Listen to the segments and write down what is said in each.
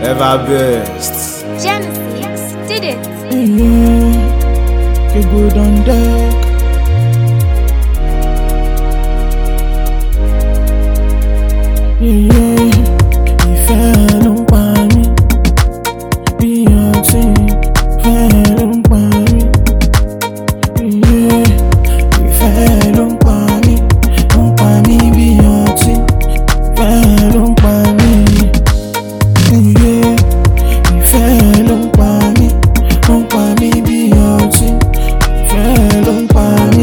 Ever best. Genesis did it. You good on deck. Ìfẹ́ ló ń pa mí, bí ọtí. Ìfẹ́ ló ń pa mí, ìfẹ́ ló ń pa mí, bí ọtí. Ìfẹ́ ló ń pa mí, ìfẹ́ ló ń pa mí, bí ọtí. Ìfẹ́ ló ń pa mí,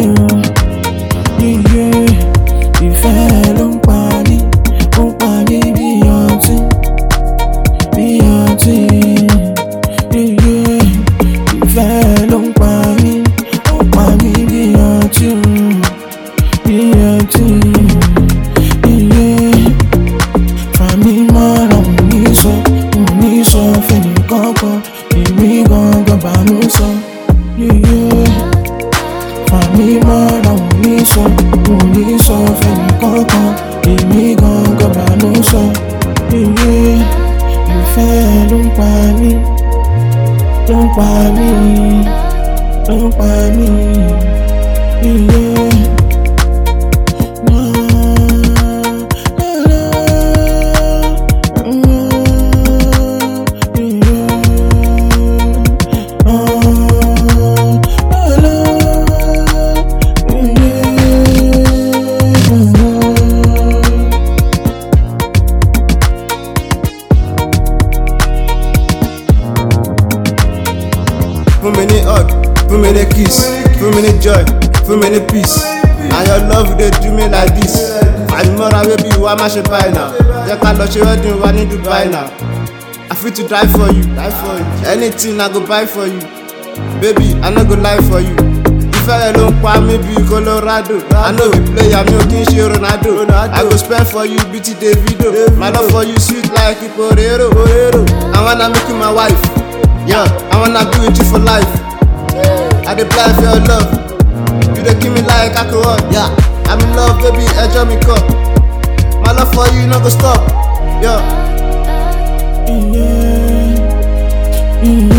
ìfẹ́ ló ń pa mí, bí ọtí, bí ọtí. Ìfẹ́ ló ń pa mí, bí ọtí, bí ọtí. Fàmí mọ́ra ò ní sọ fẹ́ni kankan, èmi gangan bánú sọ. Fàmí mọ́ra ò ní sọ fẹ́ni kankan, èmi gangan bánú sọ. Ìfẹ́ ló ń pa mí, ló ń pa mí, ló ń pa mí. Fún mi ní hug, fún mi ní kiss, fún mi ní joy, fún mi ní peace. And your love dey do me like this. Àdìmọ́ra baby wá má ṣe báyìí náà. Jẹ́ ká lọ ṣe wedding wa ní Dubai náà. I fit to die for you, anything I go buy for you. Baby, I no go lie for you. Ìfẹ́ rẹ̀ ló ń pa mí bí Colorado. I know we player, mi ò kí n ṣe Ronaldo. I go spend for you bí ti Davido. My love for you sweet like Iporero. I wanna make you my wife. Yeah, I wanna be with you for life. I dey apply for your love. You dey kill me like alcohol. Yeah, I'm in love, baby, enjoy me cup. My love for you no go stop. Yeah.